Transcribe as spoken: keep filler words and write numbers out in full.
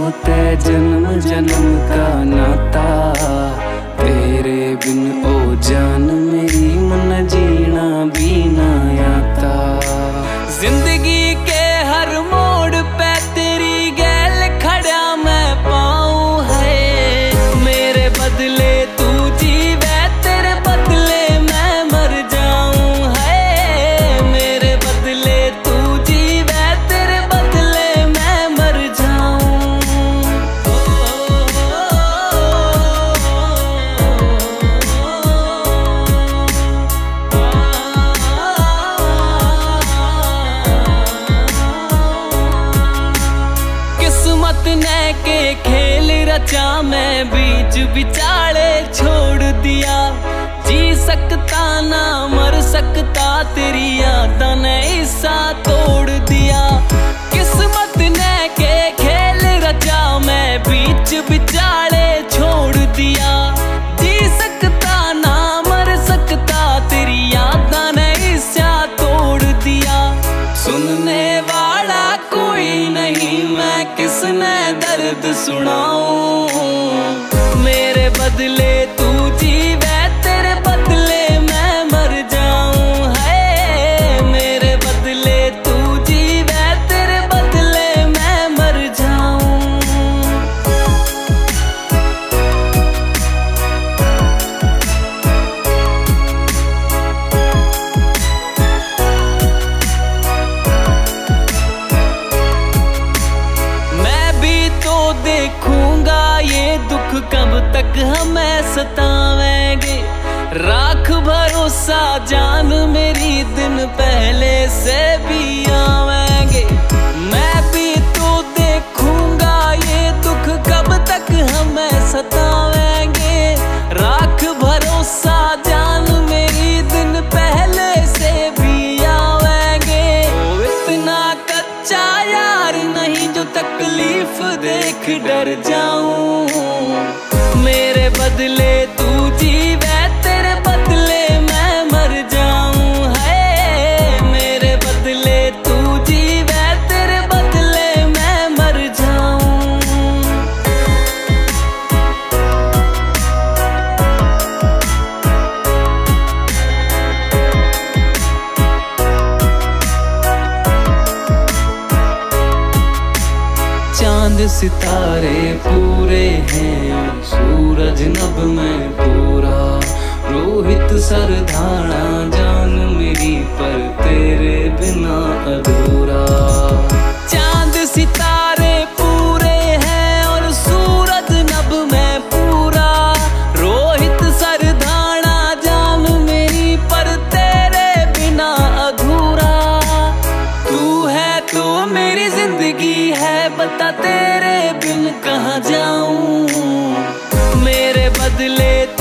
तय जन्म जन्म का नाता, तेरे बिन ओ जान मेरी मन जीना भी ना आता। जिंदगी के हर मोड़ पे तेरी गैल खड़ा मैं पाऊं है, मेरे बदले तू जीवे तेरे बदले मैं मर जाऊं है, मेरे बदले तू जीवे तेरे बदले मैं मर जाऊं। किस्मत ने के खेल रचा मैं बीच बिचाले छोड़ दिया, जी सकता ना मर सकता तेरी यादां ने हिस्सा तोड़ दिया। किस्मत ने के खेल रचा मैं बीच बिचाले छोड़ दिया, जी सकता ना मर सकता तेरी यादां ने हिस्सा तोड़ दिया। सुनने वाला कोई नहीं मैं किसने दर्द सुनाऊं, मेरे बदले तू जीवे तेरे बदले मैं मर जाऊं है, मेरे बदले तू जीवे तेरे बदले मैं मर जाऊं। देखूंगा ये दुख कब तक हमें सतावेंगे, राख भरोसा जान मेरी दिन पहले से भी आवेंगे। मैं भी तो देखूंगा ये दुख कब तक हमें सतावेंगे, राख भरोसा जान मेरी दिन पहले से भी आवेंगे। ओ इतना कच्चा यार नहीं जो तकलीफ देख डर जाऊं, मेरे बदले तू जीवे तेरे बदले मैं मर जाऊं है, मेरे बदले तू जीवे तेरे बदले मैं मर जाऊं। चांद सितारे पूरे हैं सूरज नभ में पूरा, रोहित सरधाना जान मेरी पर तेरे बिना अधूरा। चांद सितारे पूरे हैं और सूरज नभ में पूरा, रोहित सरधाना जान मेरी पर तेरे बिना अधूरा। तू है तो मेरी जिंदगी है बता तेरे बिन कहाँ जाऊं, मेरे बदले